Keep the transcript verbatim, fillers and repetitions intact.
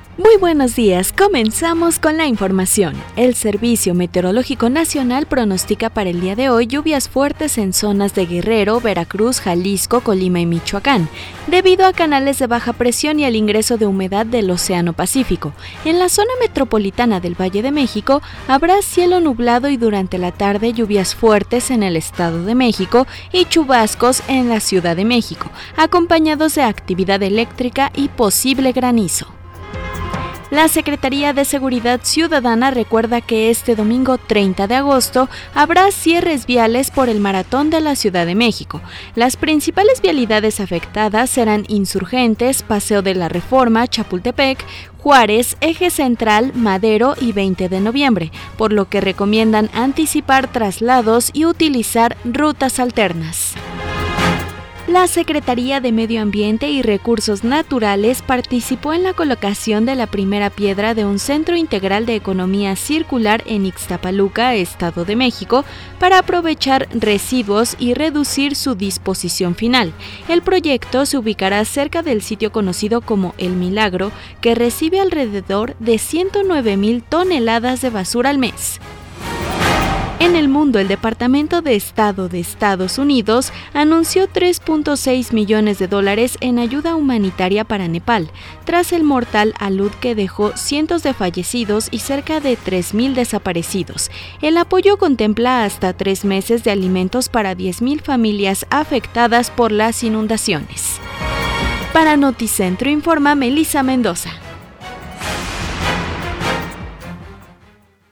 Muy buenos días, comenzamos con la información. El Servicio Meteorológico Nacional pronostica para el día de hoy lluvias fuertes en zonas de Guerrero, Veracruz, Jalisco, Colima y Michoacán, debido a canales de baja presión y al ingreso de humedad del Océano Pacífico. En la zona metropolitana del Valle de México habrá cielo nublado y durante la tarde lluvias fuertes en el Estado de México y chubascos en la Ciudad de México, acompañados de actividad eléctrica y posible granizo. La Secretaría de Seguridad Ciudadana recuerda que este domingo treinta de agosto habrá cierres viales por el Maratón de la Ciudad de México. Las principales vialidades afectadas serán Insurgentes, Paseo de la Reforma, Chapultepec, Juárez, Eje Central, Madero y veinte de noviembre, por lo que recomiendan anticipar traslados y utilizar rutas alternas. La Secretaría de Medio Ambiente y Recursos Naturales participó en la colocación de la primera piedra de un Centro Integral de Economía Circular en Ixtapaluca, Estado de México, para aprovechar residuos y reducir su disposición final. El proyecto se ubicará cerca del sitio conocido como El Milagro, que recibe alrededor de ciento nueve mil toneladas de basura al mes. En el mundo, el Departamento de Estado de Estados Unidos anunció tres punto seis millones de dólares en ayuda humanitaria para Nepal, tras el mortal alud que dejó cientos de fallecidos y cerca de tres mil desaparecidos. El apoyo contempla hasta tres meses de alimentos para diez mil familias afectadas por las inundaciones. Para Noticentro informa Melissa Mendoza.